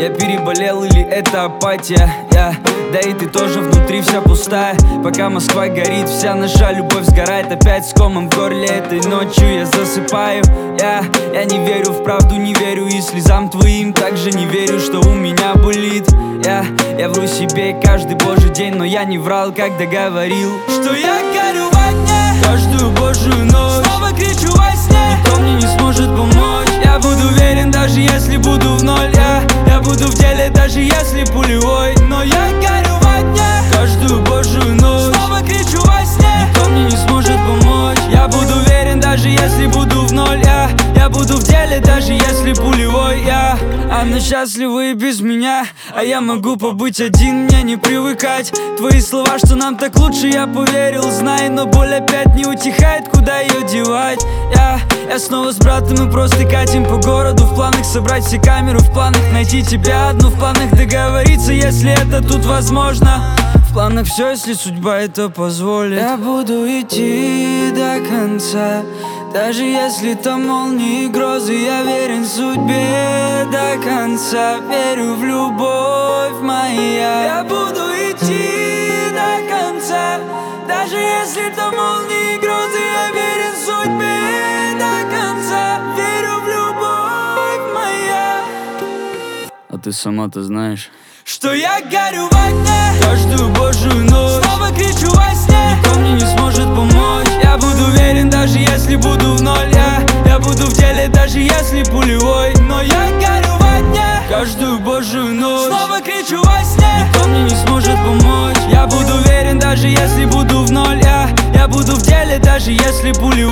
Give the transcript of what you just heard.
Я переболел или это апатия? Да и ты тоже внутри вся пустая. Пока Москва горит, вся наша любовь сгорает. Опять с комом в горле, этой ночью я засыпаю. Я не верю в правду, не верю и слезам твоим. Также не верю, что у меня болит. Я вру себе каждый божий день, но я не врал, когда говорил, что я горю во огне. Каждую божью ночь снова кричу во сне. Никто мне не сможет помочь. Я буду уверен, даже если буду в ноль. Я буду в деле, даже если пулевой. Но я горю в огне. Каждую божью ночь снова кричу во сне. Никто мне не сможет помочь. Я буду уверен, даже если буду в ноль. Я буду в деле, даже если пулевой. Она счастлива и без меня, а я могу побыть один, мне не привыкать. Твои слова, что нам так лучше, я поверил, знай. Но боль опять не утихает, куда ее девать? Я снова с братом, мы просто катим по городу. В планах собрать все камеры, в планах найти тебя одну. В планах договориться, если это тут возможно. В планах все, если судьба это позволит. Я буду идти до конца, даже если там молнии и грозы. Я верен судьбе до конца, верю в любовь моя. Я буду идти до конца, даже если там молнии и грозы. Я верен судьбе до конца, верю в любовь моя. А ты сама-то знаешь, что я горю в огне. Каждую божью ночь снова кричу во сне. Никто мне не сможет помочь. Я буду уверен, даже если буду в ноль. Я буду в деле, даже если пулевой. Но я горю в огне. Каждую божью ночь снова кричу во сне. Никто мне не сможет помочь. Я буду уверен, даже если буду в ноль. Я буду в деле, даже если пулевой.